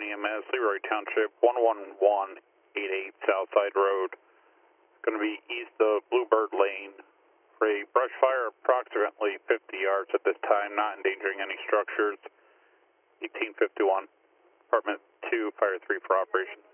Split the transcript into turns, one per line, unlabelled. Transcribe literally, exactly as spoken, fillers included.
Southern E M S, Leroy Township, one one one eight eight Southside Road. Going to be east of Bluebird Lane for a brush fire approximately fifty yards at this time, not endangering any structures. eighteen fifty-one, Department two, Fire three for operation.